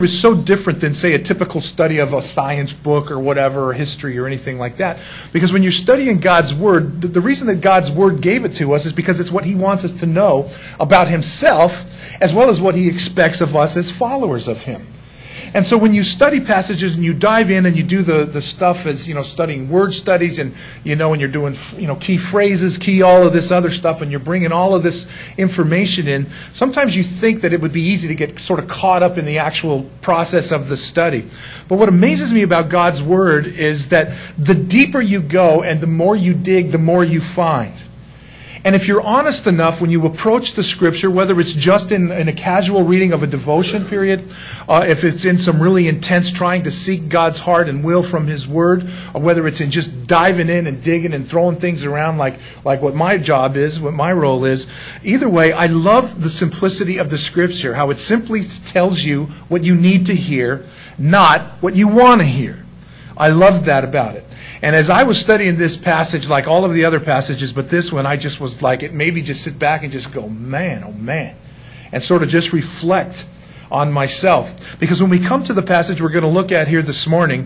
is so different than, say, a typical study of a science book or whatever, or history or anything like that. Because when you're studying God's Word, the reason that God's Word gave it to us is because it's what He wants us to know about Himself, as well as what He expects of us as followers of Him. And so when you study passages and you dive in and you do the stuff as, studying word studies and, and you're doing, key phrases, key all of this other stuff, and you're bringing all of this information in, sometimes you think that it would be easy to get sort of caught up in the actual process of the study. But what amazes me about God's Word is that the deeper you go and the more you dig, the more you find. And if you're honest enough when you approach the Scripture, whether it's just in a casual reading of a devotion period, if it's in some really intense trying to seek God's heart and will from His Word, or whether it's in just diving in and digging and throwing things around like what my job is, what my role is, either way, I love the simplicity of the Scripture, how it simply tells you what you need to hear, not what you want to hear. I love that about it. And as I was studying this passage, like all of the other passages, but this one, I just was like, it made me just sit back and just go, man, oh man, and sort of just reflect on myself. Because when we come to the passage we're going to look at here this morning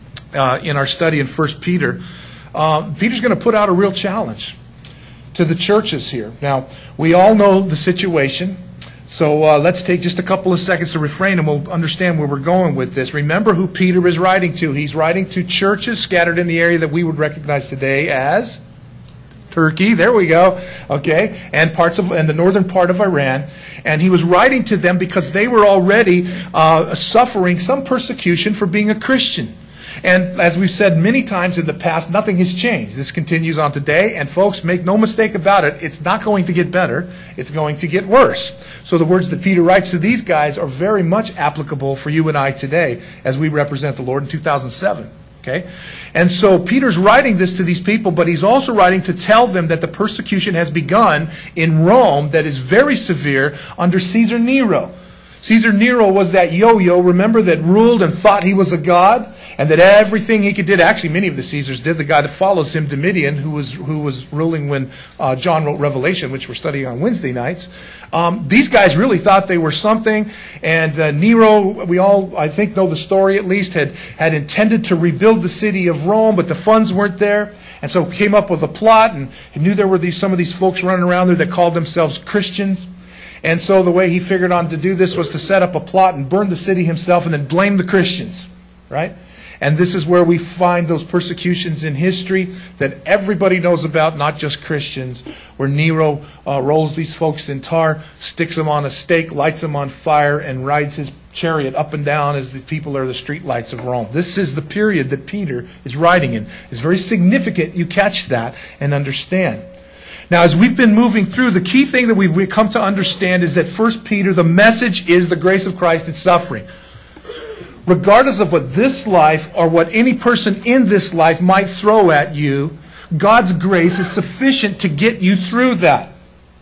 in our study in 1 Peter, Peter's going to put out a real challenge to the churches here. Now, we all know the situation. So let's take just a couple of seconds to refrain and we'll understand where we're going with this. Remember who Peter is writing to. He's writing to churches scattered in the area that we would recognize today as Turkey. There we go. Okay. And the northern part of Iran. And he was writing to them because they were already suffering some persecution for being a Christian. And as we've said many times in the past, nothing has changed. This continues on today. And folks, make no mistake about it, it's not going to get better. It's going to get worse. So the words that Peter writes to these guys are very much applicable for you and I today as we represent the Lord in 2007. Okay? And so Peter's writing this to these people, but he's also writing to tell them that the persecution has begun in Rome that is very severe under Caesar Nero. Caesar Nero was that yo-yo, remember, that ruled and thought he was a god, and that everything he could do, actually many of the Caesars did. The guy that follows him, Domitian, who was ruling when John wrote Revelation, which we're studying on Wednesday nights. These guys really thought they were something, and Nero, we all, I think, know the story at least, had intended to rebuild the city of Rome, but the funds weren't there. And so came up with a plot, and he knew there were some of these folks running around there that called themselves Christians. And so the way he figured on to do this was to set up a plot and burn the city himself and then blame the Christians, right? And this is where we find those persecutions in history that everybody knows about, not just Christians, where Nero rolls these folks in tar, sticks them on a stake, lights them on fire, and rides his chariot up and down as the people are the street lights of Rome. This is the period that Peter is writing in. It's very significant you catch that and understand. Now, as we've been moving through, the key thing that we come to understand is that 1 Peter, the message is the grace of Christ in suffering. Regardless of what this life or what any person in this life might throw at you, God's grace is sufficient to get you through that.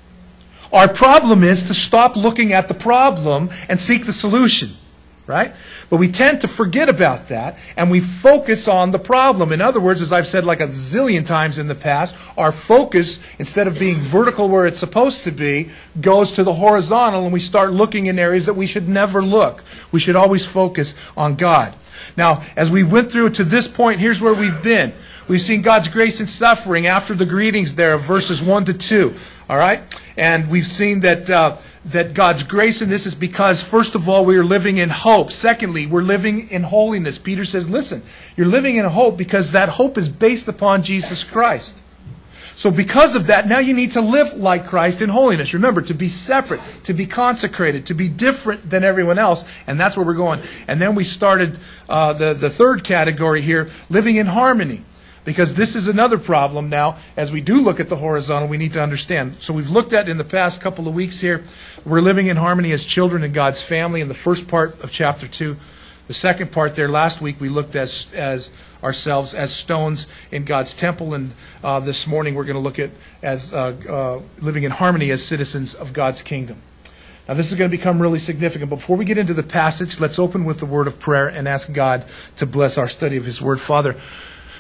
Our problem is to stop looking at the problem and seek the solution, right? But we tend to forget about that, and we focus on the problem. In other words, as I've said like a zillion times in the past, our focus, instead of being vertical where it's supposed to be, goes to the horizontal, and we start looking in areas that we should never look. We should always focus on God. Now, as we went through to this point, here's where we've been. We've seen God's grace in suffering after the greetings there of verses 1 to 2. All right? And we've seen that God's grace in this is because, first of all, we are living in hope. Secondly, we're living in holiness. Peter says, listen, you're living in hope because that hope is based upon Jesus Christ. So because of that, now you need to live like Christ in holiness. Remember, to be separate, to be consecrated, to be different than everyone else. And that's where we're going. And then we started the third category here, living in harmony. Because this is another problem now. As we do look at the horizontal, we need to understand. So we've looked at in the past couple of weeks here, we're living in harmony as children in God's family in the first part of chapter 2. The second part there, last week, we looked as ourselves as stones in God's temple. And this morning we're going to look at as living in harmony as citizens of God's kingdom. Now this is going to become really significant. But before we get into the passage, let's open with the word of prayer and ask God to bless our study of His Word. Father,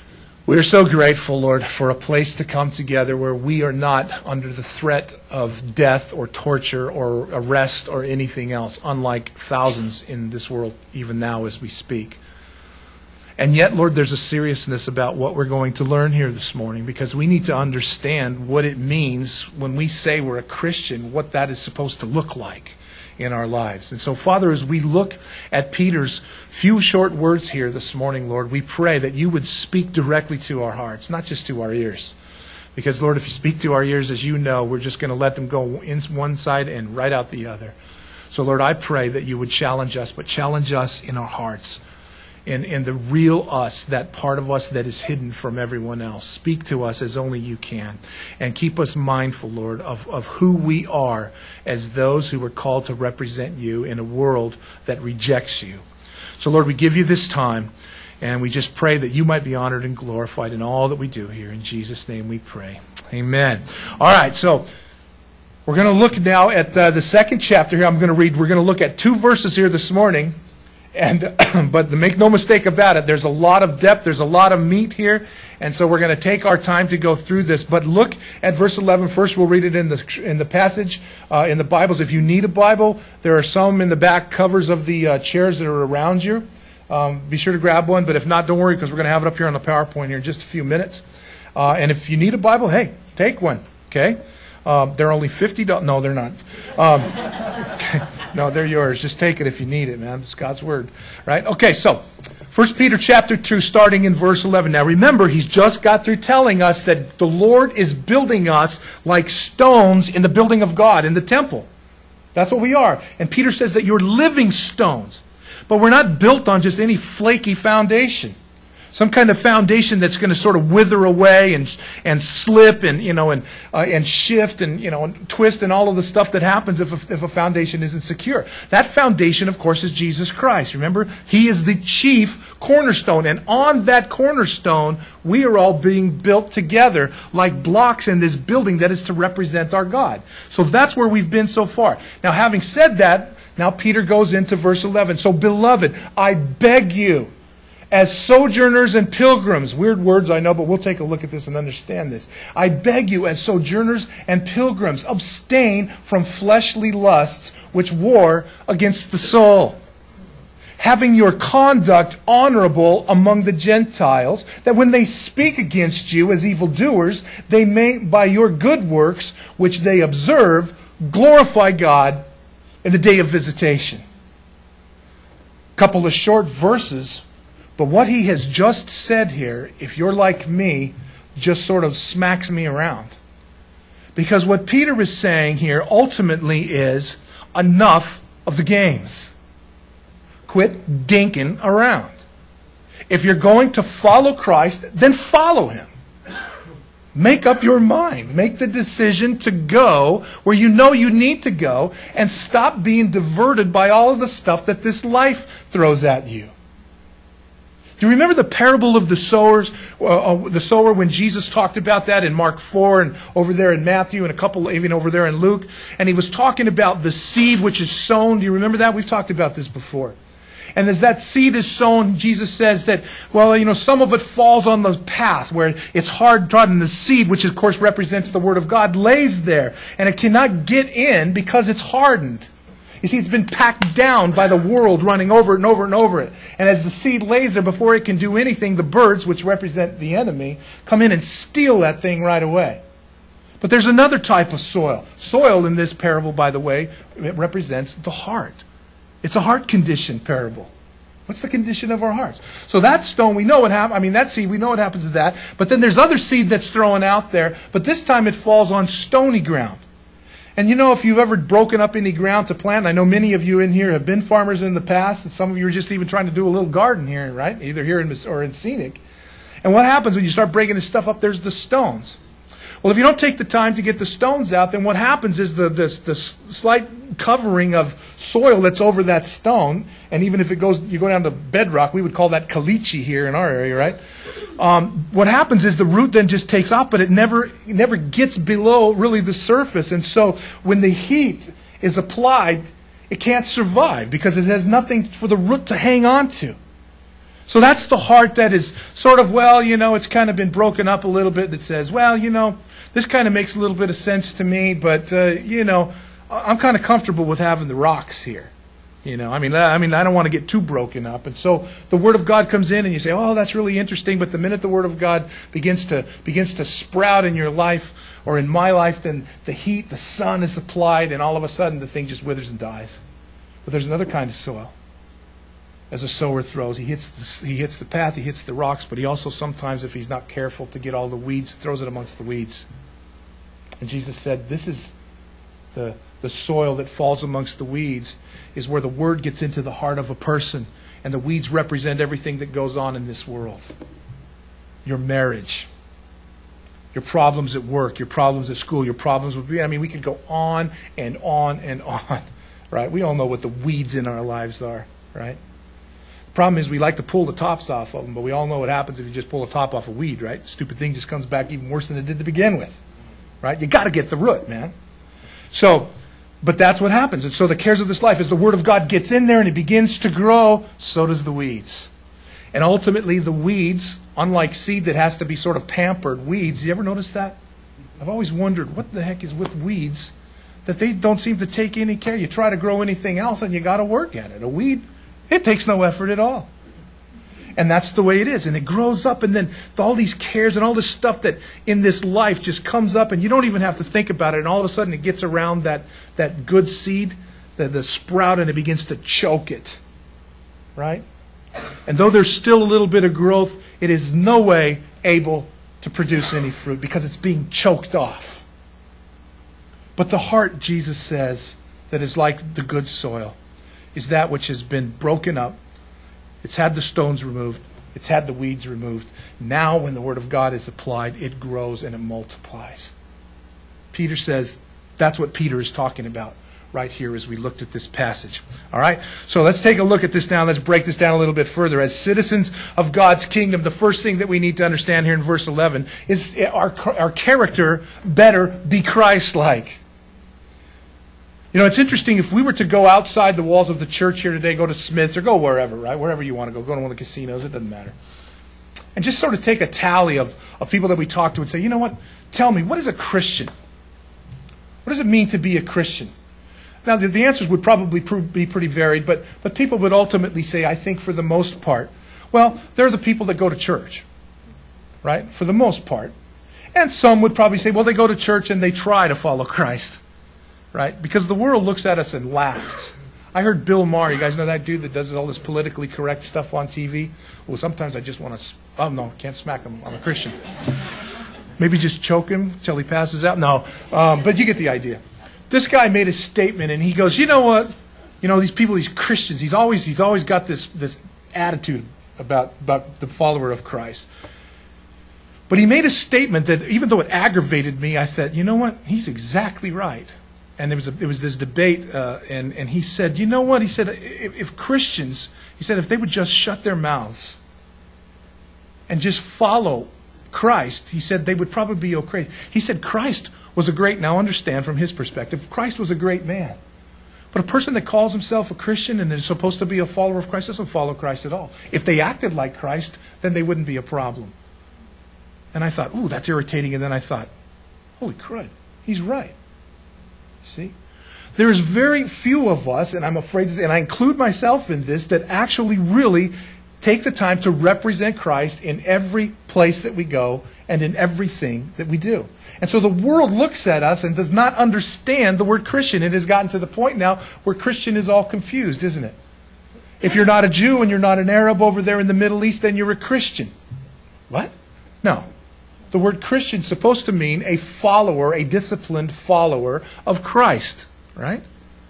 We are so grateful, Lord, for a place to come together where we are not under the threat of death or torture or arrest or anything else, unlike thousands in this world even now as we speak. And yet, Lord, there's a seriousness about what we're going to learn here this morning, because we need to understand what it means when we say we're a Christian, what that is supposed to look like in our lives. And so, Father, as we look at Peter's few short words here this morning, Lord, we pray that you would speak directly to our hearts, not just to our ears. Because, Lord, if you speak to our ears, as you know, we're just going to let them go in one side and right out the other. So, Lord, I pray that you would challenge us, but challenge us in our hearts, in the real us, that part of us that is hidden from everyone else. Speak to us as only you can. And keep us mindful, Lord, of who we are as those who are called to represent you in a world that rejects you. So, Lord, we give you this time, and we just pray that you might be honored and glorified in all that we do here. In Jesus' name we pray. Amen. All right, so we're going to look now at the second chapter here. We're going to look at 2 verses here this morning. But make no mistake about it, there's a lot of depth, there's a lot of meat here, and so we're going to take our time to go through this. But look at verse 11 first. We'll read it in the passage in the Bibles. If you need a Bible, there are some in the back covers of the chairs that are around you. Be sure to grab one, but if not, don't worry, because we're going to have it up here on the PowerPoint here in just a few minutes. And if you need a Bible, hey, take one, okay? They're only $50. No, they're not. No, they're yours. Just take it if you need it, man. It's God's Word, right? Okay, so 1 Peter chapter 2, starting in verse 11. Now remember, he's just got through telling us that the Lord is building us like stones in the building of God, in the temple. That's what we are. And Peter says that you're living stones. But we're not built on just any flaky foundation. Some kind of foundation that's going to sort of wither away and slip and shift and twist and all of the stuff that happens if a foundation isn't secure. That foundation, of course, is Jesus Christ. Remember, He is the chief cornerstone. And on that cornerstone, we are all being built together like blocks in this building that is to represent our God. So that's where we've been so far. Now, having said that, now Peter goes into verse 11. So, beloved, I beg you, as sojourners and pilgrims, weird words I know, but we'll take a look at this and understand this. I beg you, as sojourners and pilgrims, abstain from fleshly lusts which war against the soul, having your conduct honorable among the Gentiles, that when they speak against you as evildoers, they may, by your good works which they observe, glorify God in the day of visitation. Couple of short verses. But what he has just said here, if you're like me, just sort of smacks me around. Because what Peter is saying here ultimately is enough of the games. Quit dinking around. If you're going to follow Christ, then follow Him. Make up your mind. Make the decision to go where you know you need to go, and stop being diverted by all of the stuff that this life throws at you. Do you remember the parable of the sowers? The sower, when Jesus talked about that in Mark 4 and over there in Matthew and a couple even over there in Luke. And he was talking about the seed which is sown. Do you remember that? We've talked about this before. And as that seed is sown, Jesus says that, some of it falls on the path where it's hard trodden. The seed, which of course represents the Word of God, lays there. And it cannot get in because it's hardened. You see, it's been packed down by the world running over it and over and over it. And as the seed lays there, before it can do anything, the birds, which represent the enemy, come in and steal that thing right away. But there's another type of soil. Soil in this parable, by the way, it represents the heart. It's a heart condition parable. What's the condition of our hearts? So that stone, we know what happens. That seed, we know what happens to that. But then there's other seed that's thrown out there. But this time it falls on stony ground. And if you've ever broken up any ground to plant, I know many of you in here have been farmers in the past, and some of you are just even trying to do a little garden here, right? Either here or in Scenic. And what happens when you start breaking this stuff up? There's the stones. Well, if you don't take the time to get the stones out, then what happens is the slight covering of soil that's over that stone, and even if you go down to bedrock, we would call that caliche here in our area, right? What happens is the root then just takes off, but it never gets below really the surface. And so when the heat is applied, it can't survive because it has nothing for the root to hang on to. So that's the heart that is sort of, well, it's kind of been broken up a little bit, that says, well, this kind of makes a little bit of sense to me, but, I'm kind of comfortable with having the rocks here. I don't want to get too broken up. And so the Word of God comes in and you say, oh, that's really interesting. But the minute the Word of God begins to sprout in your life or in my life, then the heat, the sun is applied, and all of a sudden the thing just withers and dies. But there's another kind of soil. As a sower throws, he hits the path, he hits the rocks, but he also sometimes, if he's not careful to get all the weeds, throws it amongst the weeds. And Jesus said, this is the soil that falls amongst the weeds, is where the Word gets into the heart of a person. And the weeds represent everything that goes on in this world. Your marriage, your problems at work, your problems at school, your problems with... we could go on and on and on, right? We all know what the weeds in our lives are, right? The problem is we like to pull the tops off of them, but we all know what happens if you just pull a top off a weed, right? The stupid thing just comes back even worse than it did to begin with, right? You got to get the root, man. But that's what happens. And so the cares of this life, as the Word of God gets in there and it begins to grow, so does the weeds. And ultimately the weeds, unlike seed that has to be sort of pampered, weeds, you ever notice that? I've always wondered what the heck is with weeds that they don't seem to take any care. You try to grow anything else and you got to work at it. A weed, it takes no effort at all. And that's the way it is. And it grows up, and then all these cares and all this stuff that in this life just comes up, and you don't even have to think about it. And all of a sudden it gets around that good seed, the sprout, and it begins to choke it. Right? And though there's still a little bit of growth, it is no way able to produce any fruit because it's being choked off. But the heart, Jesus says, that is like the good soil is that which has been broken up. It's had the stones removed. It's had the weeds removed. Now when the Word of God is applied, it grows and it multiplies. Peter says that's what Peter is talking about right here as we looked at this passage. All right? So let's take a look at this now. Let's break this down a little bit further. As citizens of God's kingdom, the first thing that we need to understand here in verse 11 is our character better be Christ-like. It's interesting, if we were to go outside the walls of the church here today, go to Smith's or go wherever, right? Wherever you want to go to one of the casinos, it doesn't matter. And just sort of take a tally of people that we talk to and say, you know what? Tell me, what is a Christian? What does it mean to be a Christian? Now, the answers would probably be pretty varied, but people would ultimately say, I think for the most part, well, they're the people that go to church, right? For the most part. And some would probably say, well, they go to church and they try to follow Christ. Right? Because the world looks at us and laughs. I heard Bill Maher, you guys know that dude that does all this politically correct stuff on TV? Well, sometimes I just want to... Oh, no, can't smack him. I'm a Christian. Maybe just choke him till he passes out? No. But you get the idea. This guy made a statement and he goes, you know what? These people, these Christians, he's always got this attitude about the follower of Christ. But he made a statement that even though it aggravated me, I thought, you know what? He's exactly right. And there was this debate, and he said, you know what? He said, if Christians, if they would just shut their mouths and just follow Christ, he said they would probably be okay. He said Christ was now understand from his perspective, Christ was a great man. But a person that calls himself a Christian and is supposed to be a follower of Christ doesn't follow Christ at all. If they acted like Christ, then they wouldn't be a problem. And I thought, ooh, that's irritating. And then I thought, holy crud, he's right. See? There's very few of us, and I'm afraid to say, and I include myself in this, that actually really take the time to represent Christ in every place that we go and in everything that we do. And so the world looks at us and does not understand the word Christian. It has gotten to the point now where Christian is all confused, isn't it? If you're not a Jew and you're not an Arab over there in the Middle East, then you're a Christian. What? No. The word Christian is supposed to mean a follower, a disciplined follower of Christ, right?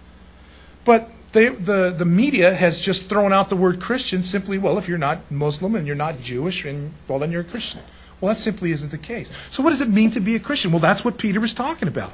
But the media has just thrown out the word Christian simply, well, if you're not Muslim and you're not Jewish, then you're a Christian. Well, that simply isn't the case. So what does it mean to be a Christian? Well, that's what Peter was talking about.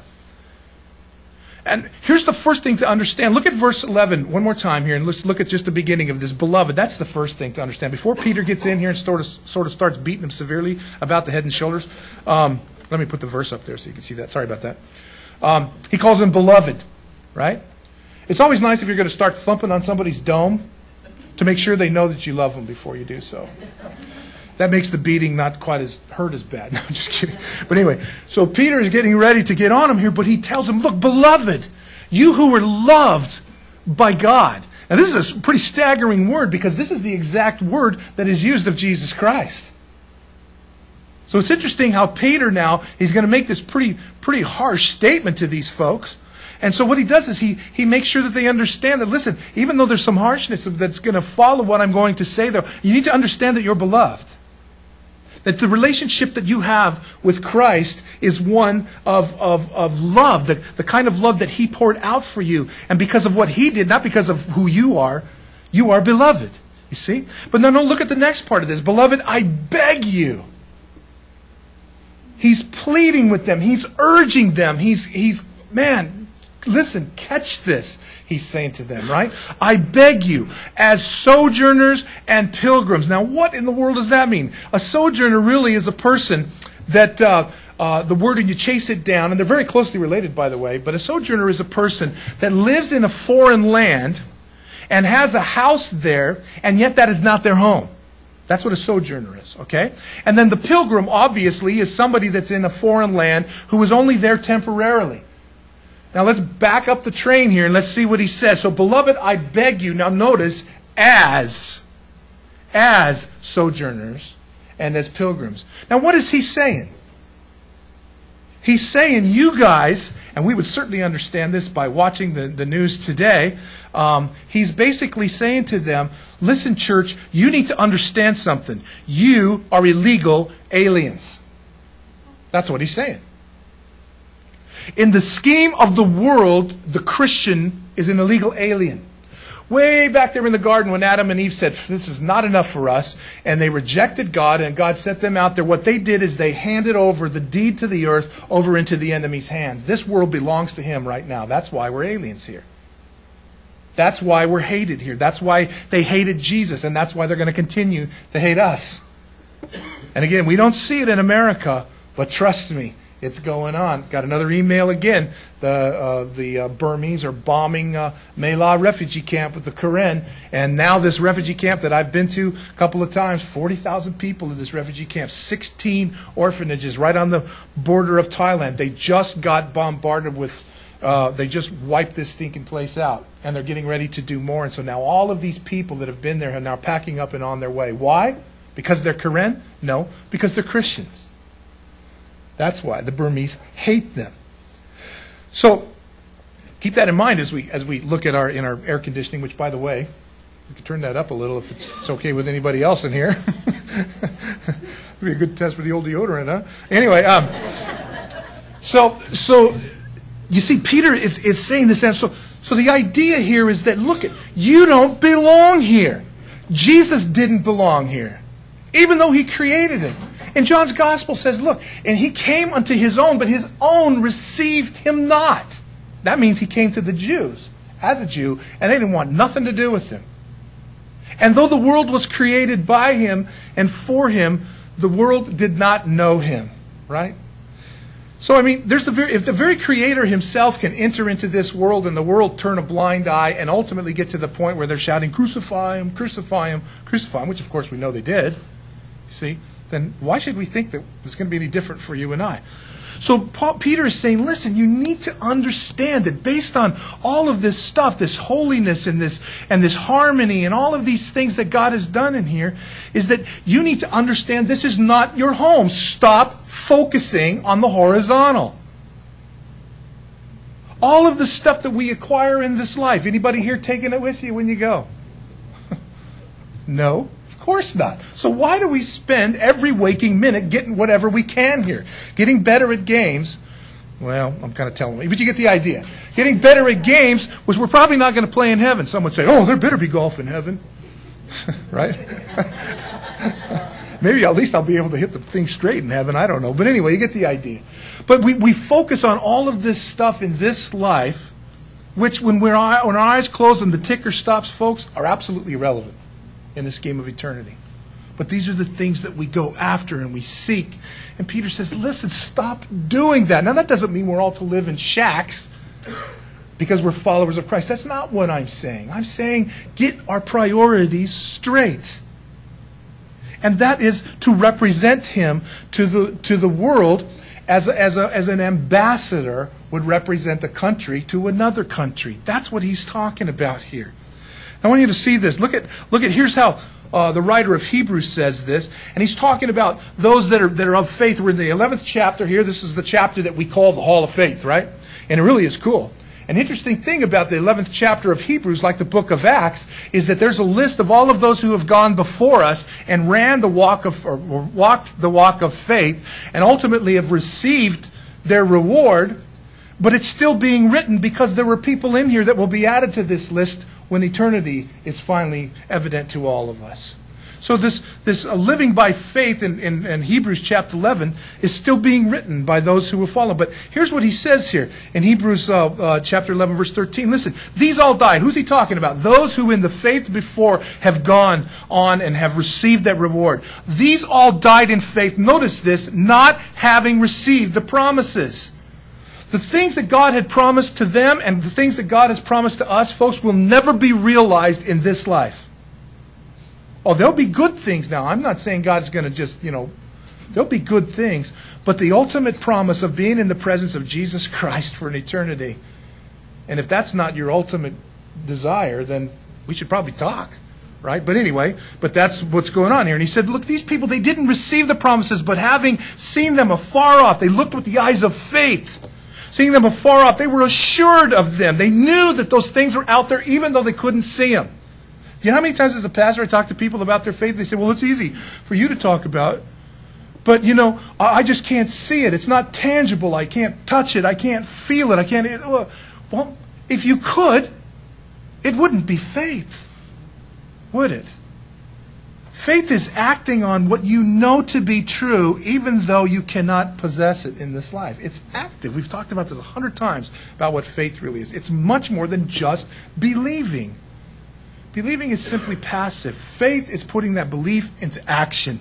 And here's the first thing to understand. Look at verse 11 one more time here, and let's look at just the beginning of this. Beloved, that's the first thing to understand. Before Peter gets in here and sort of starts beating him severely about the head and shoulders, let me put the verse up there so you can see that. Sorry about that. He calls him beloved, right? It's always nice if you're going to start thumping on somebody's dome to make sure they know that you love them before you do so. That makes the beating not quite as hurt as bad. No, I'm just kidding. But anyway, so Peter is getting ready to get on him here, but he tells him, look, beloved, you who were loved by God. Now this is a pretty staggering word because this is the exact word that is used of Jesus Christ. So it's interesting how Peter now, he's going to make this pretty harsh statement to these folks. And so what he does is he makes sure that they understand that, listen, even though there's some harshness that's going to follow what I'm going to say, though, you need to understand that you're beloved. That the relationship that you have with Christ is one of love, the kind of love that He poured out for you. And because of what He did, not because of who you are beloved. You see? But now look at the next part of this. Beloved, I beg you. He's pleading with them. He's urging them. Man, listen, catch this. He's saying to them, right? I beg you, as sojourners and pilgrims. Now, what in the world does that mean? A sojourner really is a person that, the word, and you chase it down, and they're very closely related, by the way, but a sojourner is a person that lives in a foreign land and has a house there, and yet that is not their home. That's what a sojourner is, okay? And then the pilgrim, obviously, is somebody that's in a foreign land who is only there temporarily. Now let's back up the train here and let's see what he says. So, beloved, I beg you. Now notice, as sojourners and as pilgrims. Now what is he saying? He's saying, you guys, and we would certainly understand this by watching the news today, he's basically saying to them, listen, church, you need to understand something. You are illegal aliens. That's what he's saying. In the scheme of the world, the Christian is an illegal alien. Way back there in the garden when Adam and Eve said, this is not enough for us, and they rejected God, and God set them out there, what they did is they handed over the deed to the earth over into the enemy's hands. This world belongs to him right now. That's why we're aliens here. That's why we're hated here. That's why they hated Jesus, and that's why they're going to continue to hate us. And again, we don't see it in America, but trust me, it's going on. Got another email again. The Burmese are bombing Mela refugee camp with the Karen. And now this refugee camp that I've been to a couple of times, 40,000 people in this refugee camp, 16 orphanages right on the border of Thailand. They just got bombarded with, they just wiped this stinking place out. And they're getting ready to do more. And so now all of these people that have been there are now packing up and on their way. Why? Because they're Karen? No, because they're Christians. That's why the Burmese hate them. So keep that in mind as we look at our air conditioning, which, by the way, we can turn that up a little if it's okay with anybody else in here. It'd be a good test for the old deodorant, huh? Anyway, so you see, Peter is saying this. So the idea here is that, look, you don't belong here. Jesus didn't belong here, even though He created it. And John's Gospel says, look, and He came unto His own, but His own received Him not. That means He came to the Jews as a Jew, and they didn't want nothing to do with Him. And though the world was created by Him and for Him, the world did not know Him, right? So, I mean, if the very Creator Himself can enter into this world and the world turn a blind eye and ultimately get to the point where they're shouting, crucify Him, crucify Him, crucify Him, which of course we know they did, you see, then why should we think that it's going to be any different for you and I? So Peter is saying, listen, you need to understand that based on all of this stuff, this holiness and this harmony and all of these things that God has done in here, is that you need to understand this is not your home. Stop focusing on the horizontal. All of the stuff that we acquire in this life, anybody here taking it with you when you go? No. Of course not. So why do we spend every waking minute getting whatever we can here? Getting better at games. Well, I'm kind of telling you, but you get the idea. Getting better at games, which we're probably not going to play in heaven. Some would say, oh, there better be golf in heaven. Right? Maybe at least I'll be able to hit the thing straight in heaven. I don't know. But anyway, you get the idea. But we focus on all of this stuff in this life, which when our eyes close and the ticker stops, folks, are absolutely irrelevant in the scheme of eternity. But these are the things that we go after and we seek. And Peter says, listen, stop doing that. Now that doesn't mean we're all to live in shacks, because we're followers of Christ. That's not what I'm saying. I'm saying get our priorities straight. And that is to represent him to the world as an ambassador would represent a country to another country. That's what he's talking about here. I want you to see this. Look at here's how the writer of Hebrews says this, and he's talking about those that are of faith. We're in the 11th chapter here. This is the chapter that we call the Hall of Faith, right? And it really is cool. An interesting thing about the 11th chapter of Hebrews, like the book of Acts, is that there's a list of all of those who have gone before us and walked the walk of faith, and ultimately have received their reward. But it's still being written because there were people in here that will be added to this list when eternity is finally evident to all of us. So this living by faith in Hebrews chapter 11 is still being written by those who will follow. But here's what he says here in Hebrews chapter 11, verse 13. Listen, these all died. Who's he talking about? Those who in the faith before have gone on and have received that reward. These all died in faith. Notice this, not having received the promises. The things that God had promised to them and the things that God has promised to us, folks, will never be realized in this life. Oh, there'll be good things now. I'm not saying God's going to just, there'll be good things. But the ultimate promise of being in the presence of Jesus Christ for an eternity, and if that's not your ultimate desire, then we should probably talk, right? But anyway, that's what's going on here. And he said, look, these people, they didn't receive the promises, but having seen them afar off, they looked with the eyes of faith. Seeing them afar off, they were assured of them. They knew that those things were out there, even though they couldn't see them. You know how many times as a pastor I talk to people about their faith? They say, well, it's easy for you to talk about. But, I just can't see it. It's not tangible. I can't touch it. I can't feel it. I can't... Well, if you could, it wouldn't be faith, would it? Faith is acting on what you know to be true, even though you cannot possess it in this life. It's active. We've talked about this 100 times, about what faith really is. It's much more than just believing. Believing is simply passive. Faith is putting that belief into action.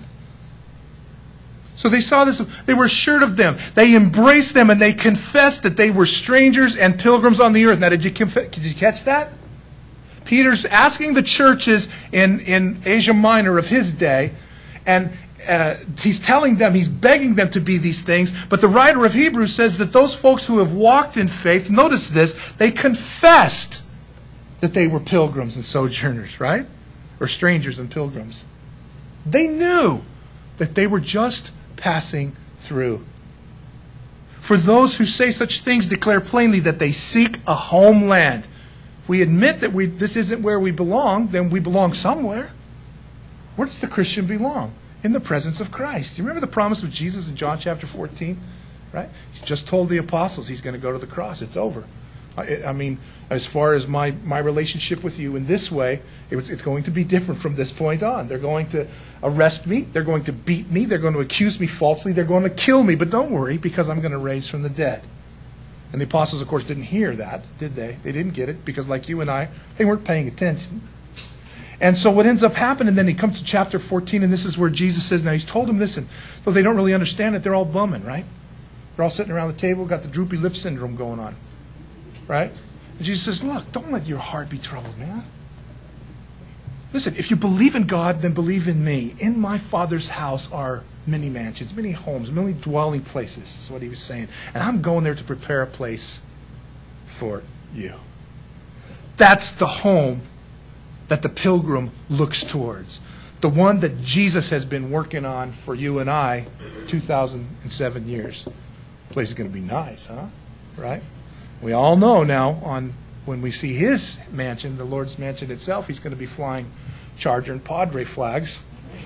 So they saw this, they were assured of them. They embraced them and they confessed that they were strangers and pilgrims on the earth. Now, did you catch that? Peter's asking the churches in Asia Minor of his day, and he's telling them, he's begging them to be these things. But the writer of Hebrews says that those folks who have walked in faith, notice this, they confessed that they were pilgrims and sojourners, right? Or strangers and pilgrims. They knew that they were just passing through. For those who say such things declare plainly that they seek a homeland. If we admit that this isn't where we belong, then we belong somewhere. Where does the Christian belong? In the presence of Christ. Do you remember the promise of Jesus in John chapter 14? Right? He just told the apostles he's going to go to the cross. It's over. I mean, as far as my relationship with you in this way, it's going to be different from this point on. They're going to arrest me. They're going to beat me. They're going to accuse me falsely. They're going to kill me. But don't worry, because I'm going to raise from the dead. And the apostles, of course, didn't hear that, did they? They didn't get it, because like you and I, they weren't paying attention. And so what ends up happening, then he comes to chapter 14, and this is where Jesus says, now he's told them this, and though they don't really understand it, they're all bumming, right? They're all sitting around the table, got the droopy lip syndrome going on. Right? And Jesus says, look, don't let your heart be troubled, man. Listen, if you believe in God, then believe in me. In my Father's house are many mansions, many homes, many dwelling places, is what he was saying. And I'm going there to prepare a place for you. That's the home that the pilgrim looks towards. The one that Jesus has been working on for you and I 2,007 years. The place is going to be nice, huh? Right? We all know now, when we see his mansion, the Lord's mansion itself, he's going to be flying Charger and Padre flags.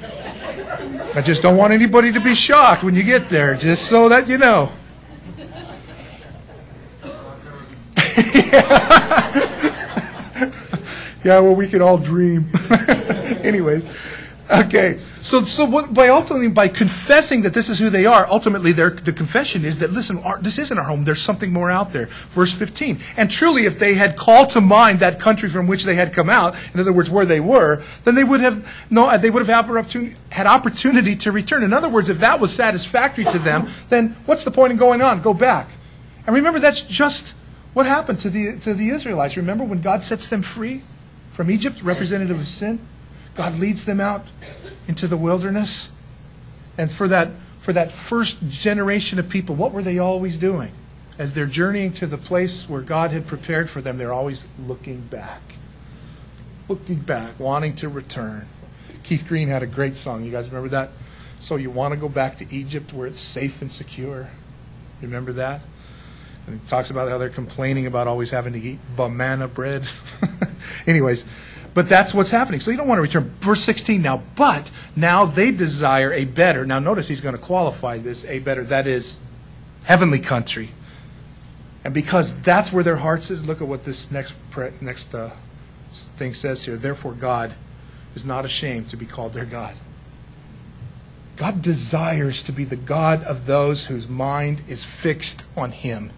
I just don't want anybody to be shocked when you get there, just so that you know. Yeah, well, we can all dream. Anyways, okay. So by confessing that this is who they are, ultimately the confession is that, listen, this isn't our home. There's something more out there. Verse 15. And truly, if they had called to mind that country from which they had come out, in other words, where they were, then they would have had opportunity to return. In other words, if that was satisfactory to them, then what's the point in going on? Go back. And remember, that's just What happened to the Israelites? Remember when God sets them free from Egypt, representative of sin? God leads them out into the wilderness. And for that first generation of people, what were they always doing? As they're journeying to the place where God had prepared for them, they're always looking back. Looking back, wanting to return. Keith Green had a great song. You guys remember that? So you want to go back to Egypt where it's safe and secure. Remember that? And he talks about how they're complaining about always having to eat banana bread. Anyways, but that's what's happening. So you don't want to return. Verse 16 now, but now they desire a better. Now notice he's going to qualify this, a better, that is, heavenly country. And because that's where their hearts is, look at what this next thing says here. Therefore God is not ashamed to be called their God. God desires to be the God of those whose mind is fixed on Him.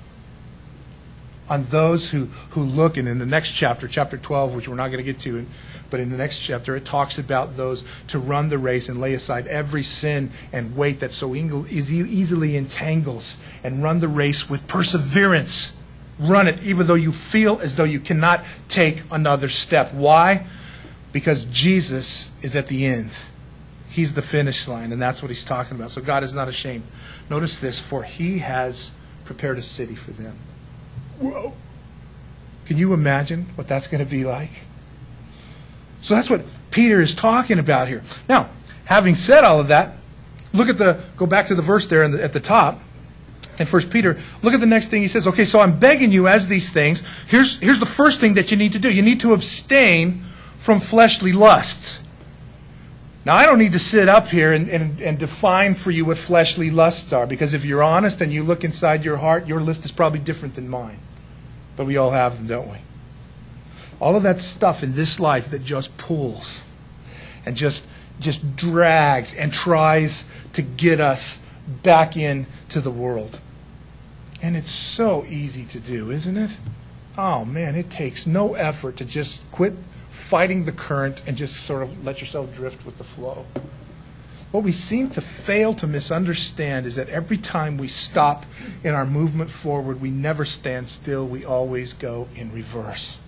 On those who look, and in the next chapter, chapter 12, which we're not going to get to, but in the next chapter it talks about those to run the race and lay aside every sin and weight that so easily entangles, and run the race with perseverance. Run it even though you feel as though you cannot take another step. Why? Because Jesus is at the end. He's the finish line, and that's what he's talking about. So God is not ashamed. Notice this, for He has prepared a city for them. Whoa. Can you imagine what that's going to be like? So that's what Peter is talking about here. Now, having said all of that, go back to the verse there at the top. In 1 Peter, look at the next thing he says. Okay, so I'm begging you as these things. Here's the first thing that you need to do. You need to abstain from fleshly lusts. Now, I don't need to sit up here and define for you what fleshly lusts are, because if you're honest and you look inside your heart, your list is probably different than mine. But we all have them, don't we? All of that stuff in this life that just pulls and just drags and tries to get us back into the world. And it's so easy to do, isn't it? Oh man, it takes no effort to just quit fighting the current and just sort of let yourself drift with the flow. What we seem to fail to misunderstand is that every time we stop in our movement forward, we never stand still. We always go in reverse.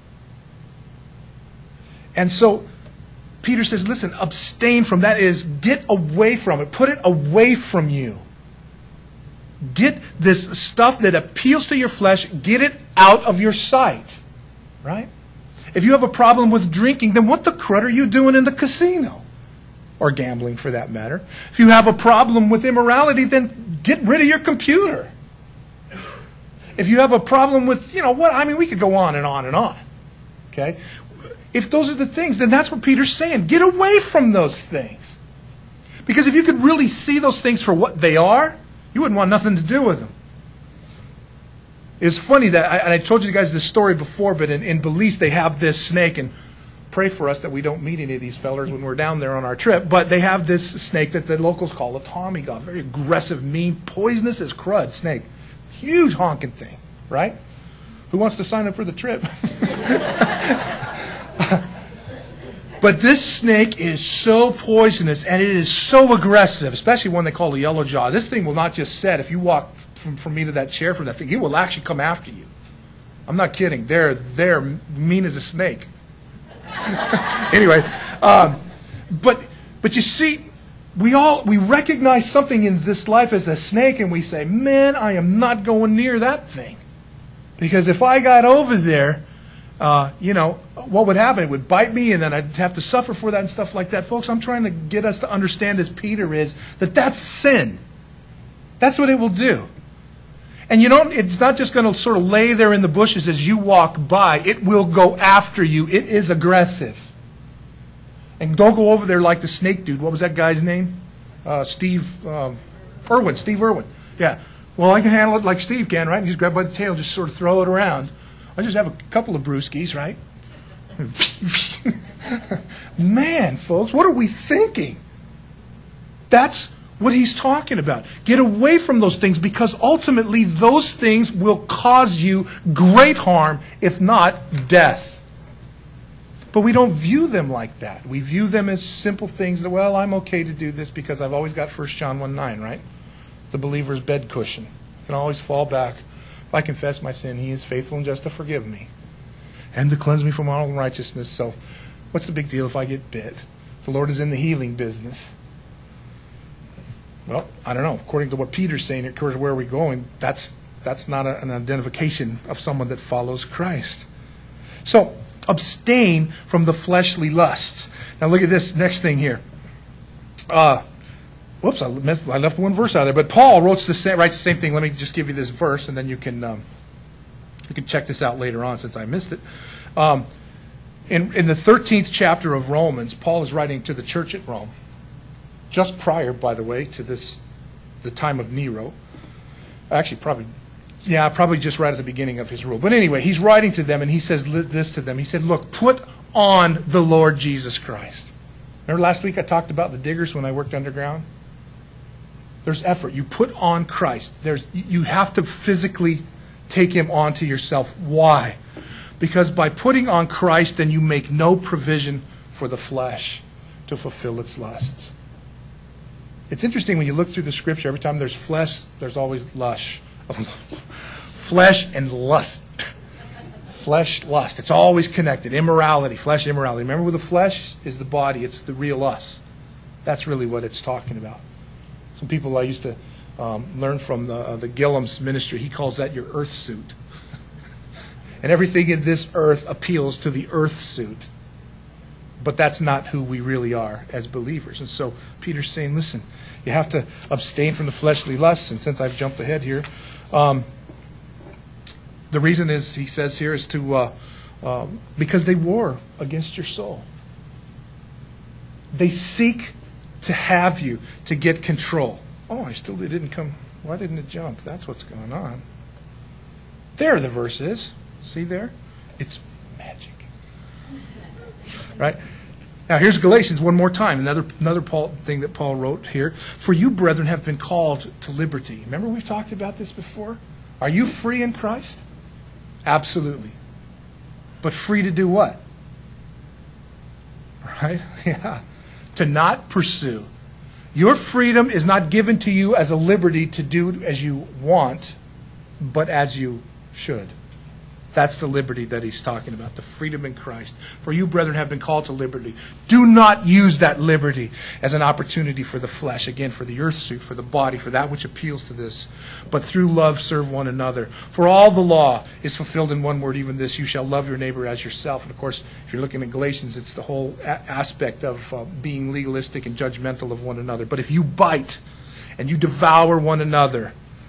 And so Peter says, listen, abstain from that, is get away from it. Put it away from you. Get this stuff that appeals to your flesh, get it out of your sight. Right? If you have a problem with drinking, then what the crud are you doing in the casino? Or gambling, for that matter. If you have a problem with immorality, then get rid of your computer. If you have a problem with, we could go on and on and on. Okay? If those are the things, then that's what Peter's saying. Get away from those things. Because if you could really see those things for what they are, you wouldn't want nothing to do with them. It's funny that, I told you guys this story before, but in Belize they have this snake, and pray for us that we don't meet any of these fellers when we're down there on our trip, but they have this snake that the locals call a Tommy gun. Very aggressive, mean, poisonous as crud snake. Huge honking thing, right? Who wants to sign up for the trip? But this snake is so poisonous and it is so aggressive, especially one they call a yellow jaw. This thing will not just set. If you walk from me to that chair from that thing, it will actually come after you. I'm not kidding. They're mean as a snake. Anyway, but you see, we recognize something in this life as a snake, and we say, man, I am not going near that thing. Because if I got over there, what would happen? It would bite me, and then I'd have to suffer for that and stuff like that. Folks, I'm trying to get us to understand, as Peter is, that that's sin. That's what it will do. And it's not just going to sort of lay there in the bushes as you walk by. It will go after you. It is aggressive. And don't go over there like the snake dude. What was that guy's name? Steve Irwin. Steve Irwin. Yeah. Well, I can handle it like Steve can, right? And just grab by the tail, just sort of throw it around. I just have a couple of brewskis, right? Man, folks, what are we thinking? That's what he's talking about. Get away from those things, because ultimately those things will cause you great harm, if not death. But we don't view them like that. We view them as simple things that, well, I'm okay to do this because I've always got 1 John 1:9, right? The believer's bed cushion. You can always fall back If I confess my sin, He is faithful and just to forgive me and to cleanse me from all unrighteousness. So what's the big deal if I get bit? The Lord is in the healing business. Well, I don't know. According to what Peter's saying, according to where we're going, that's not an identification of someone that follows Christ. So, abstain from the fleshly lusts. Now look at this next thing here. Whoops, I left one verse out of there. But Paul writes the same thing. Let me just give you this verse, and then you can check this out later on since I missed it. In the 13th chapter of Romans, Paul is writing to the church at Rome, just prior, by the way, to the time of Nero. Actually, probably just right at the beginning of his rule. But anyway, he's writing to them, and he says this to them. He said, look, put on the Lord Jesus Christ. Remember last week I talked about the diggers when I worked underground? There's effort. You put on Christ. You have to physically take Him onto yourself. Why? Because by putting on Christ, then you make no provision for the flesh to fulfill its lusts. It's interesting when you look through the Scripture, every time there's flesh, there's always lush. Flesh and lust. Flesh, lust. It's always connected. Immorality, flesh, immorality. Remember, with the flesh is the body. It's the real us. That's really what it's talking about. Some people I used to learn from the Gillum's ministry, he calls that your earth suit. And everything in this earth appeals to the earth suit. But that's not who we really are as believers. And so Peter's saying, listen, you have to abstain from the fleshly lusts. And since I've jumped ahead here, the reason is, he says here, is to because they war against your soul. They seek to have you, to get control. Oh, it didn't come. Why didn't it jump? That's what's going on. There the verse is. See there? It's magic. Right? Now here's Galatians one more time. Another thing that Paul wrote here. For you, brethren, have been called to liberty. Remember we've talked about this before? Are you free in Christ? Absolutely. But free to do what? Right? Yeah. To not pursue. Your freedom is not given to you as a liberty to do as you want, but as you should. That's the liberty that he's talking about, the freedom in Christ. For you, brethren, have been called to liberty. Do not use that liberty as an opportunity for the flesh, again, for the earth suit, for the body, for that which appeals to this. But through love serve one another. For all the law is fulfilled in one word, even this, you shall love your neighbor as yourself. And of course, if you're looking at Galatians, it's the whole aspect of being legalistic and judgmental of one another. But if you bite and you devour one another,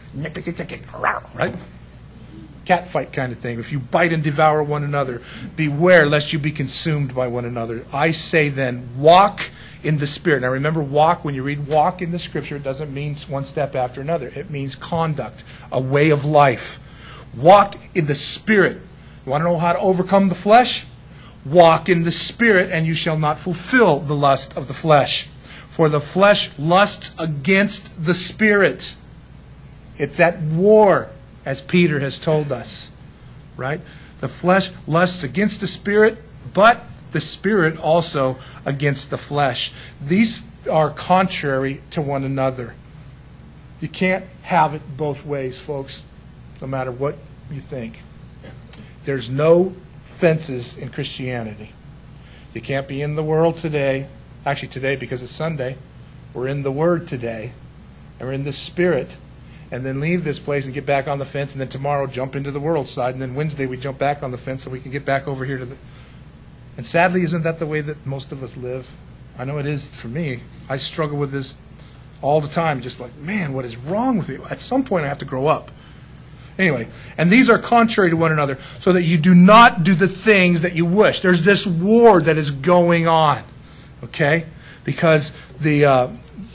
right? Cat fight kind of thing. If you bite and devour one another, beware lest you be consumed by one another. I say then, walk in the Spirit. Now remember, walk, when you read walk in the Scripture, it doesn't mean one step after another. It means conduct, a way of life. Walk in the Spirit. You want to know how to overcome the flesh? Walk in the Spirit, and you shall not fulfill the lust of the flesh. For the flesh lusts against the Spirit. It's at war, as Peter has told us, right? The flesh lusts against the Spirit, but the Spirit also against the flesh. These are contrary to one another. You can't have it both ways, folks, no matter what you think. There's no fences in Christianity. You can't be in the world today. Actually, today, because it's Sunday, we're in the Word today, and we're in the Spirit, and then leave this place and get back on the fence, and then tomorrow jump into the world side, and then Wednesday we jump back on the fence so we can get back over here to the... And sadly, isn't that the way that most of us live? I know it is for me. I struggle with this all the time, just like, man, what is wrong with me? At some point I have to grow up. Anyway, and these are contrary to one another, so that you do not do the things that you wish. There's this war that is going on, okay? Because the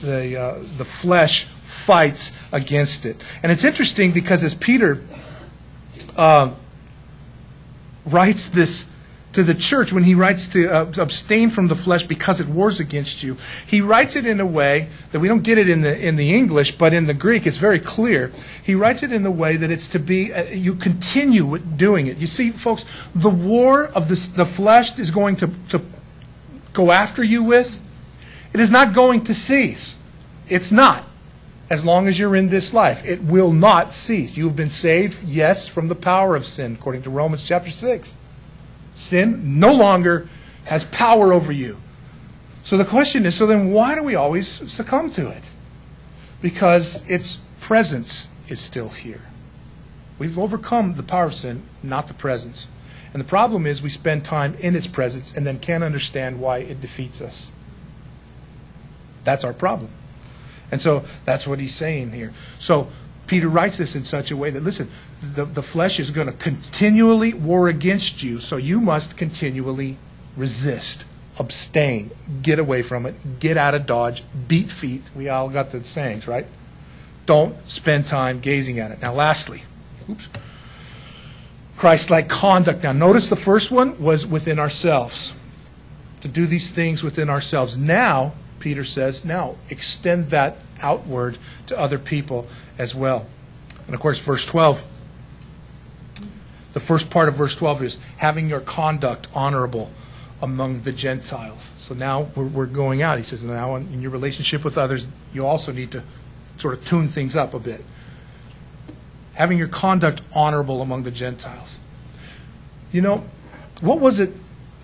flesh fights against it. And it's interesting because as Peter writes this to the church, when he writes to abstain from the flesh because it wars against you, he writes it in a way that we don't get it in the English, but in the Greek it's very clear. He writes it in the way that it's to be, you continue with doing it. You see, folks, the war of the flesh is going to go after you with, it is not going to cease. It's not. as long as you're in this life. It will not cease. You have been saved, yes, from the power of sin, according to Romans chapter 6. Sin no longer has power over you. So the question is, so then why do we always succumb to it? Because its presence is still here. We've overcome the power of sin, not the presence. And the problem is we spend time in its presence and then can't understand why it defeats us. That's our problem. And so that's what he's saying here. So Peter writes this in such a way that, listen, the flesh is going to continually war against you, so you must continually resist, abstain, get away from it, get out of Dodge, beat feet. We all got the sayings, right? Don't spend time gazing at it. Now lastly, Christ-like conduct. Now notice the first one was within ourselves. To do these things within ourselves. Now, Peter says, now extend that outward to other people as well. And of course, verse 12, the first part of verse 12 is having your conduct honorable among the Gentiles. So now we're going out. He says, now in your relationship with others, you also need to sort of tune things up a bit. Having your conduct honorable among the Gentiles. You know, what was it?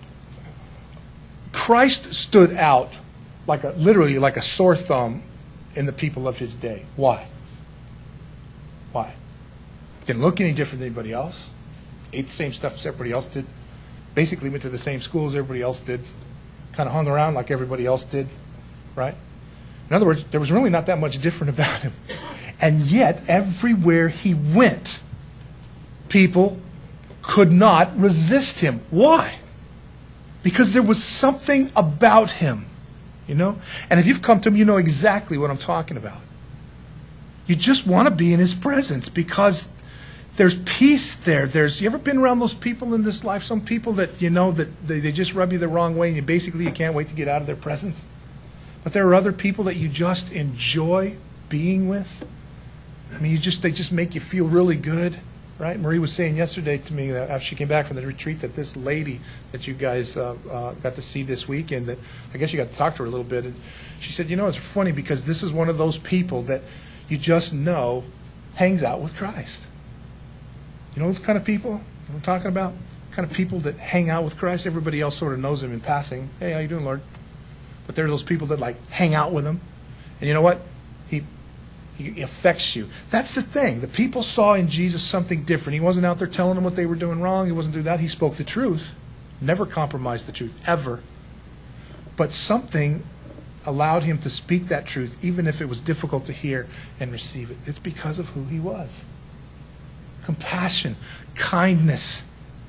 Christ stood out literally like a sore thumb in the people of his day. Why? Why? Didn't look any different than anybody else. Ate the same stuff as everybody else did. Basically went to the same schools everybody else did. Kind of hung around like everybody else did. Right? In other words, there was really not that much different about him. And yet, everywhere he went, people could not resist him. Why? Because there was something about him. You know? And if you've come to him, you know exactly what I'm talking about. You just want to be in his presence because there's peace there. You ever been around those people in this life? Some people that, you know, that they just rub you the wrong way and you can't wait to get out of their presence. But there are other people that you just enjoy being with. I mean, they just make you feel really good, right? Marie was saying yesterday to me after she came back from the retreat that this lady that you guys got to see this weekend, that I guess you got to talk to her a little bit, and she said, you know, it's funny because this is one of those people that you just know hangs out with Christ. You know those kind of people? You know what I'm talking about? Kind of people that hang out with Christ. Everybody else sort of knows him in passing. Hey, how you doing, Lord? But there are those people that hang out with him. And you know what? He affects you. That's the thing. The people saw in Jesus something different. He wasn't out there telling them what they were doing wrong. He wasn't doing that. He spoke the truth. Never compromised the truth, ever. But something allowed him to speak that truth, even if it was difficult to hear and receive it. It's because of who he was. Compassion, kindness,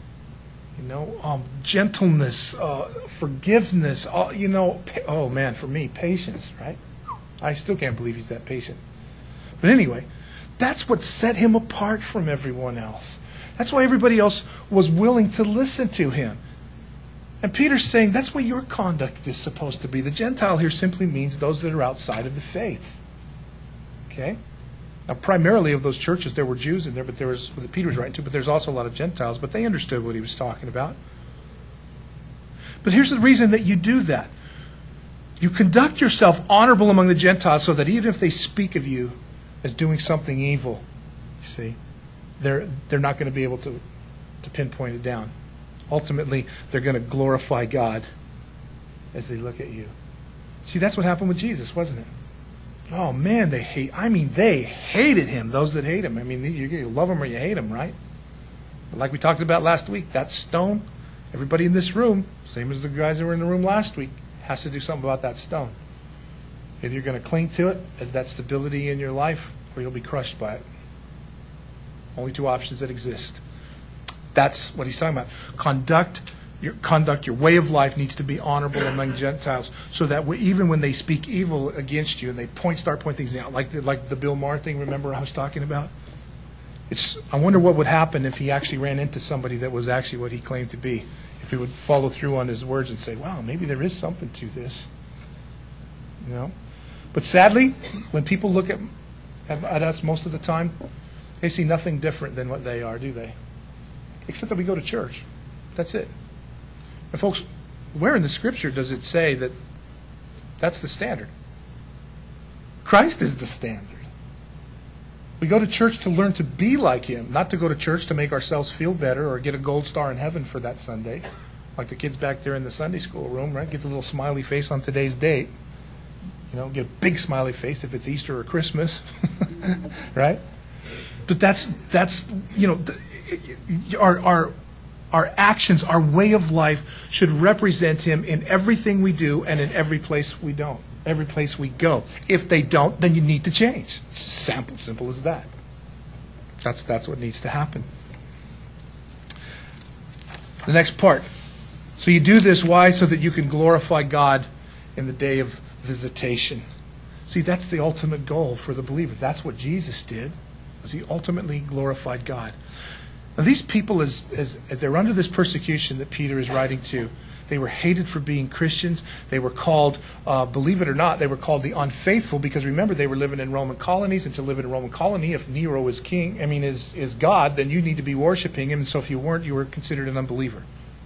gentleness, forgiveness, oh man, for me, patience, right? I still can't believe he's that patient. But anyway, that's what set him apart from everyone else. That's why everybody else was willing to listen to him. And Peter's saying that's what your conduct is supposed to be. The Gentile here simply means those that are outside of the faith. Okay? Now, primarily of those churches, there were Jews in there, but there was, that Peter was writing to, but there's also a lot of Gentiles, but they understood what he was talking about. But here's the reason that you do that. You conduct yourself honorable among the Gentiles so that even if they speak of you as doing something evil, you see, they're not going to be able to pinpoint it down. Ultimately, they're going to glorify God as they look at you. See, that's what happened with Jesus, wasn't it? Oh man, they hated him, those that hate him. I mean, you love him or you hate him, right? But like we talked about last week, that stone, everybody in this room, same as the guys that were in the room last week, has to do something about that stone. Either you're going to cling to it as that stability in your life, or you'll be crushed by it. Only two options that exist. That's what he's talking about. Your way of life needs to be honorable among Gentiles, so that even when they speak evil against you and they start pointing things out, like the Bill Maher thing. Remember I was talking about? I wonder what would happen if he actually ran into somebody that was actually what he claimed to be. If he would follow through on his words and say, "Wow, maybe there is something to this." You know. But sadly, when people look at us most of the time, they see nothing different than what they are, do they? Except that we go to church. That's it. And folks, where in the Scripture does it say that that's the standard? Christ is the standard. We go to church to learn to be like him, not to go to church to make ourselves feel better or get a gold star in heaven for that Sunday. Like the kids back there in the Sunday school room, right? Get the little smiley face on today's date. You know, get a big smiley face if it's Easter or Christmas, right? But that's you know, our actions, our way of life should represent him in everything we do and in every place we don't, every place we go. If they don't, then you need to change. Simple as that. That's what needs to happen. The next part. So you do this, why? So that you can glorify God in the day of visitation. See, that's the ultimate goal for the believer. That's what Jesus did, was he ultimately glorified God. Now these people, as they're under this persecution that Peter is writing to, they were hated for being Christians. They were called, believe it or not, they were called the unfaithful, because remember, they were living in Roman colonies, and to live in a Roman colony, if Nero is king, is God, then you need to be worshiping him, and so if you weren't, you were considered an unbeliever.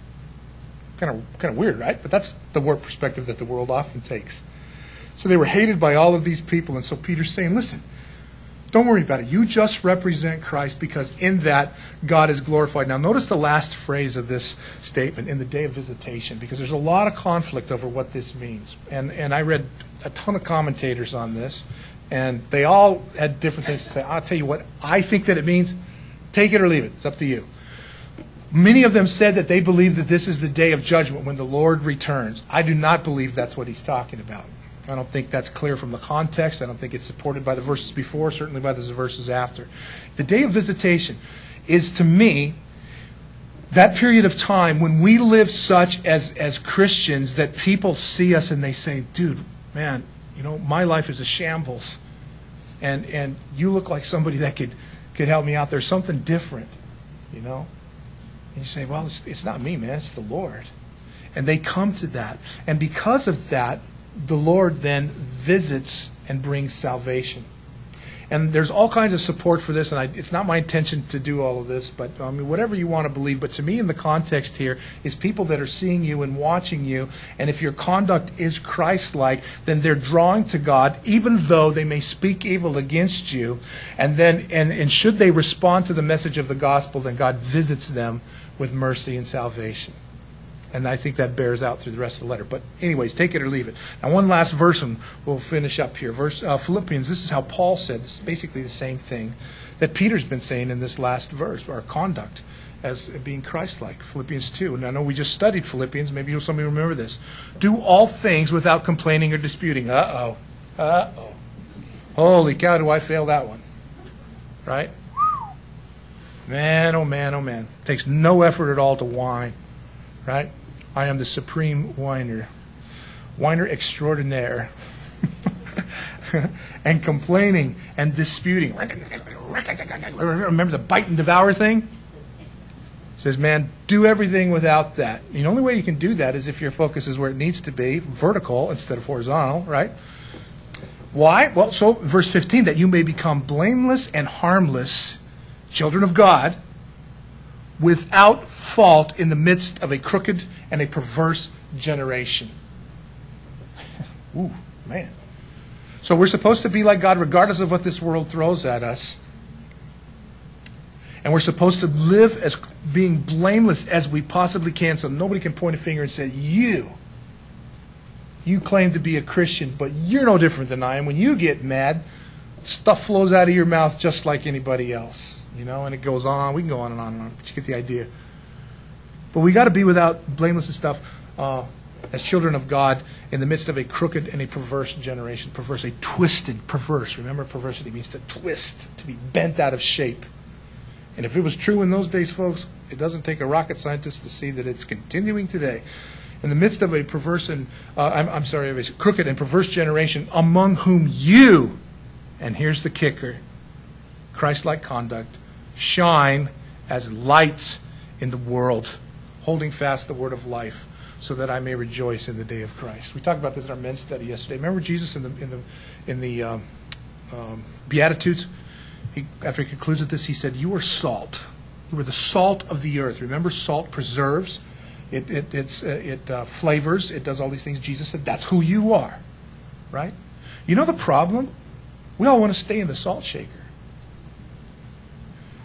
Kind of weird, right? But that's the warped perspective that the world often takes. So they were hated by all of these people, and so Peter's saying, listen, don't worry about it. You just represent Christ, because in that, God is glorified. Now notice the last phrase of this statement, in the day of visitation, because there's a lot of conflict over what this means. And I read a ton of commentators on this, and they all had different things to say. I'll tell you what I think that it means. Take it or leave it. It's up to you. Many of them said that they believe that this is the day of judgment when the Lord returns. I do not believe that's what he's talking about. I don't think that's clear from the context. I don't think it's supported by the verses before, certainly by the verses after. The day of visitation is, to me, that period of time when we live such as Christians that people see us and they say, dude, man, you know, my life is a shambles. And you look like somebody that could help me out. There's something different, you know. And you say, well, it's not me, man. It's the Lord. And they come to that. And because of that, the Lord then visits and brings salvation. And there's all kinds of support for this, and it's not my intention to do all of this, but I mean, whatever you want to believe. But to me, in the context here, is people that are seeing you and watching you, and if your conduct is Christ-like, then they're drawing to God, even though they may speak evil against you. And then, and should they respond to the message of the gospel, then God visits them with mercy and salvation. And I think that bears out through the rest of the letter. But anyways, take it or leave it. Now one last verse and we'll finish up here. Philippians, this is how Paul said, this is basically the same thing that Peter's been saying in this last verse, our conduct as being Christ-like. Philippians 2. And I know we just studied Philippians. Maybe somebody remember this. Do all things without complaining or disputing. Uh-oh. Holy cow, do I fail that one. Right? Man, oh man, oh man. Takes no effort at all to whine. Right? I am the supreme whiner. Whiner extraordinaire. And complaining and disputing. Remember the bite and devour thing? It says, man, do everything without that. The only way you can do that is if your focus is where it needs to be, vertical instead of horizontal, right? Why? Well, so verse 15, that you may become blameless and harmless, children of God, without fault in the midst of a crooked and a perverse generation. Ooh, man. So we're supposed to be like God regardless of what this world throws at us. And we're supposed to live as being blameless as we possibly can, so nobody can point a finger and say, you claim to be a Christian, but you're no different than I am. When you get mad, stuff flows out of your mouth just like anybody else. You know, and it goes on. We can go on and on and on, but you get the idea. But we got to be without blameless and stuff as children of God in the midst of a crooked and a perverse generation. Perverse, a twisted, perverse. Remember, perversity means to twist, to be bent out of shape. And if it was true in those days, folks, it doesn't take a rocket scientist to see that it's continuing today. In the midst of a perverse and, of a crooked and perverse generation, among whom you, and here's the kicker, Christ-like conduct, shine as lights in the world, holding fast the word of life, so that I may rejoice in the day of Christ. We talked about this in our men's study yesterday. Remember Jesus in the Beatitudes? After he concludes with this, he said, "You are salt. You are the salt of the earth." Remember, salt preserves. It flavors. It does all these things. Jesus said, "That's who you are." Right? You know the problem? We all want to stay in the salt shaker.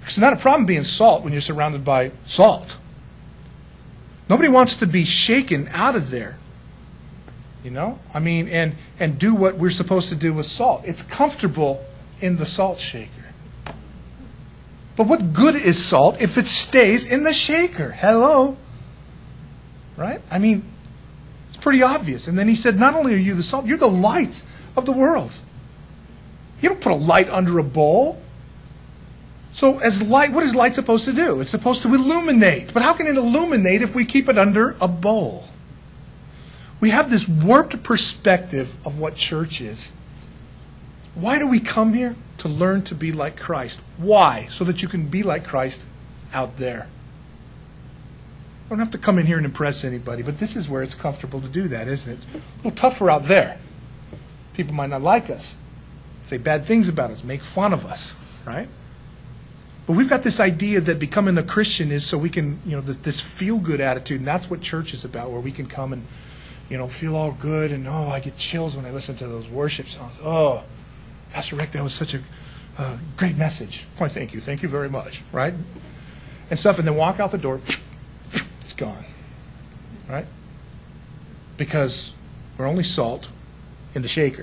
It's not a problem being salt when you're surrounded by salt. Nobody wants to be shaken out of there. You know? I mean, and do what we're supposed to do with salt. It's comfortable in the salt shaker. But what good is salt if it stays in the shaker? Hello? Right? I mean, it's pretty obvious. And then he said, not only are you the salt, you're the light of the world. You don't put a light under a bowl. So as light, what is light supposed to do? It's supposed to illuminate. But how can it illuminate if we keep it under a bowl? We have this warped perspective of what church is. Why do we come here? To learn to be like Christ. Why? So that you can be like Christ out there. You don't have to come in here and impress anybody, but this is where it's comfortable to do that, isn't it? A little tougher out there. People might not like us, say bad things about us, make fun of us, right? But we've got this idea that becoming a Christian is so we can, this feel-good attitude, and that's what church is about, where we can come and, feel all good, and, I get chills when I listen to those worship songs. Oh, Pastor Rick, that was such a great message. Why, thank you very much, right? And stuff, and then walk out the door, it's gone, right? Because we're only salt in the shaker.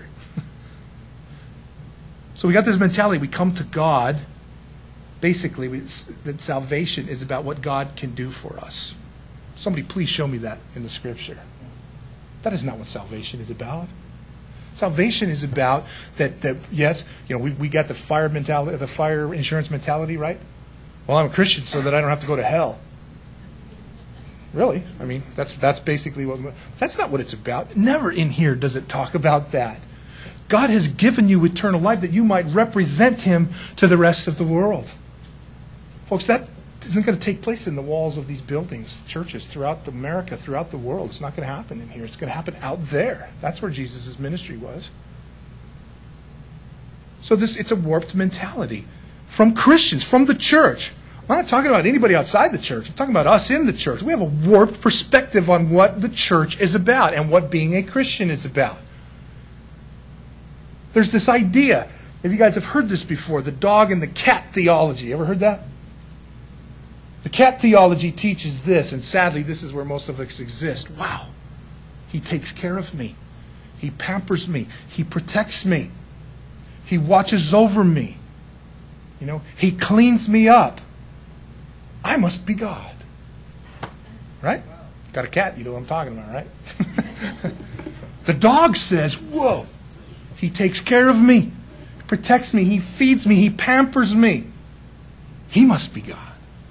So we got this mentality, we come to God. Basically, that salvation is about what God can do for us. Somebody please show me that in the Scripture. That is not what salvation is about. Salvation is about that yes, we got the fire mentality, the fire insurance mentality, right? Well, I'm a Christian so that I don't have to go to hell. Really? I mean, that's basically that's not what it's about. Never in here does it talk about that. God has given you eternal life that you might represent Him to the rest of the world. Folks, that isn't going to take place in the walls of these buildings, churches throughout America, throughout the world. It's not going to happen in here. It's going to happen out there. That's where Jesus' ministry was. So it's a warped mentality from Christians, from the church. I'm not talking about anybody outside the church. I'm talking about us in the church. We have a warped perspective on what the church is about and what being a Christian is about. There's this idea, maybe you guys have heard this before, the dog and the cat theology. Ever heard that? The cat theology teaches this, and sadly this is where most of us exist. Wow, he takes care of me. He pampers me. He protects me. He watches over me. He cleans me up. I must be God. Right? Got a cat, you know what I'm talking about, right? The dog says, whoa, he takes care of me. He protects me. He feeds me. He pampers me. He must be God.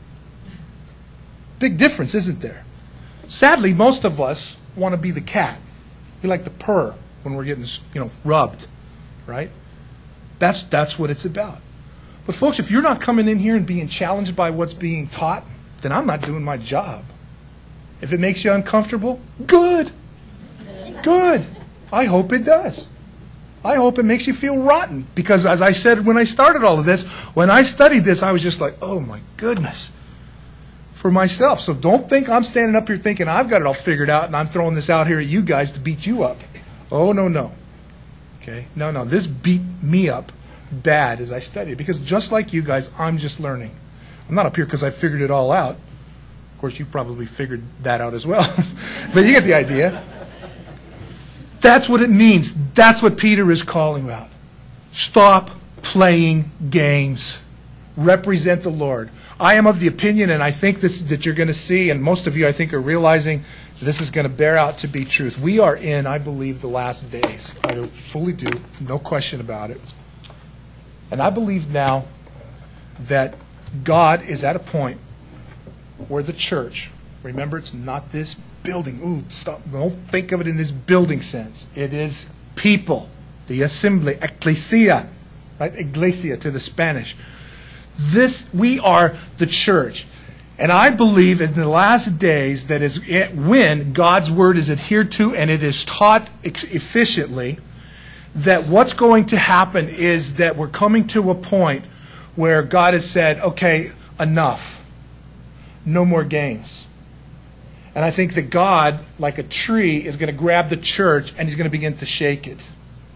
Big difference, isn't there? Sadly, most of us want to be the cat. We like to purr when we're getting, rubbed, right? That's what it's about. But folks, if you're not coming in here and being challenged by what's being taught, then I'm not doing my job. If it makes you uncomfortable, good. Good. I hope it does. I hope it makes you feel rotten. Because as I said when I started all of this, when I studied this, I was just like, oh my goodness. For myself. So don't think I'm standing up here thinking I've got it all figured out and I'm throwing this out here at you guys to beat you up. Oh, no. Okay? No. This beat me up bad as I studied. Because just like you guys, I'm just learning. I'm not up here because I figured it all out. Of course, you probably figured that out as well. But you get the idea. That's what it means. That's what Peter is calling out. Stop playing games. Represent the Lord. I am of the opinion, and I think that you're going to see, and most of you I think are realizing this is going to bear out to be truth. We are in, I believe, the last days. I fully do. No question about it. And I believe now that God is at a point where the church, remember, it's not this building. Ooh, stop. Don't think of it in this building sense. It is people, the assembly, ecclesia, right? Iglesia to the Spanish. We are the church. And I believe in the last days that is when God's word is adhered to and it is taught efficiently, that what's going to happen is that we're coming to a point where God has said, okay, enough. No more games. And I think that God, like a tree, is going to grab the church and He's going to begin to shake it.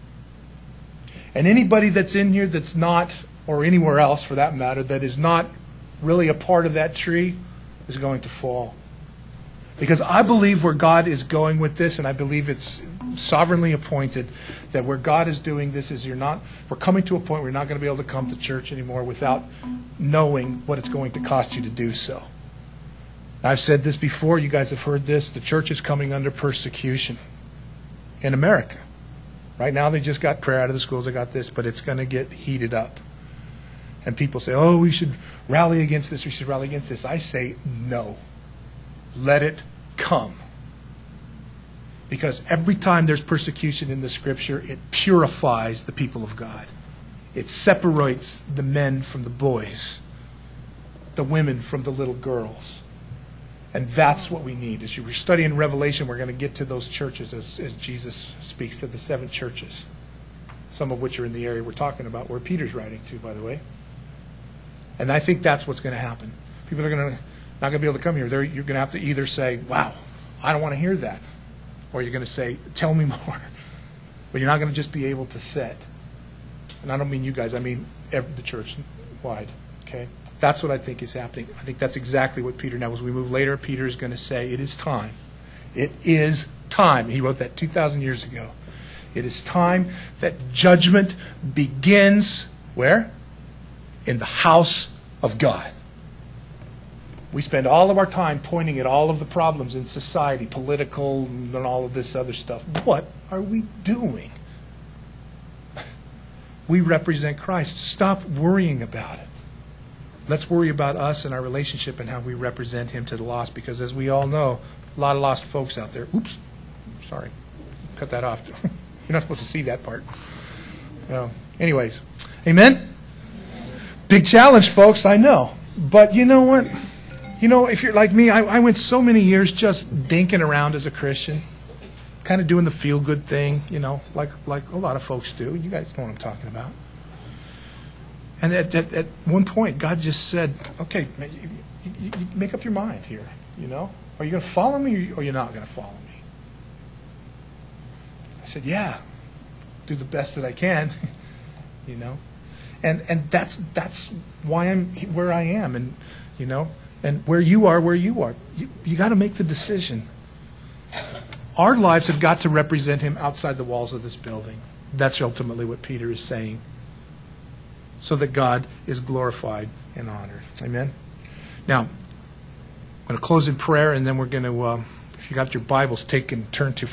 And anybody that's in here that's not, or anywhere else for that matter, that is not really a part of that tree is going to fall. Because I believe where God is going with this, and I believe it's sovereignly appointed, that where God is doing this is we're coming to a point where you're not going to be able to come to church anymore without knowing what it's going to cost you to do so. I've said this before, you guys have heard this, the church is coming under persecution in America. Right now they just got prayer out of the schools, they got this, but it's going to get heated up. And people say, oh, we should rally against this, we should rally against this. I say, no. Let it come. Because every time there's persecution in the Scripture, it purifies the people of God. It separates the men from the boys, the women from the little girls. And that's what we need. As we're studying Revelation, we're going to get to those churches as Jesus speaks to the 7 churches, some of which are in the area we're talking about, where Peter's writing to, by the way. And I think that's what's going to happen. People are not going to be able to come here. You're going to have to either say, wow, I don't want to hear that. Or you're going to say, tell me more. But you're not going to just be able to sit. And I don't mean you guys, I mean the church wide. Okay? That's what I think is happening. I think that's exactly what Peter, now as we move later, Peter is going to say, it is time. It is time. He wrote that 2,000 years ago. It is time that judgment begins, where? In the house of God. We spend all of our time pointing at all of the problems in society, political, and all of this other stuff. What are we doing? We represent Christ. Stop worrying about it. Let's worry about us and our relationship and how we represent Him to the lost, because as we all know, a lot of lost folks out there. Oops, sorry, cut that off. You're not supposed to see that part. Anyways, amen? Big challenge, folks, I know. But you know what? You know, if you're like me, I went so many years just dinking around as a Christian, kind of doing the feel-good thing, you know, like a lot of folks do. You guys know what I'm talking about. And at one point, God just said, okay, you make up your mind here, you know. Are you going to follow me or you're not going to follow me? I said, yeah, do the best that I can, you know. And that's why I'm where I am, and, you know. And where you are, you got to make the decision. Our lives have got to represent Him outside the walls of this building. That's ultimately what Peter is saying. So that God is glorified and honored. Amen? Now, I'm going to close in prayer, and then we're going to, if you got your Bibles, take and turn to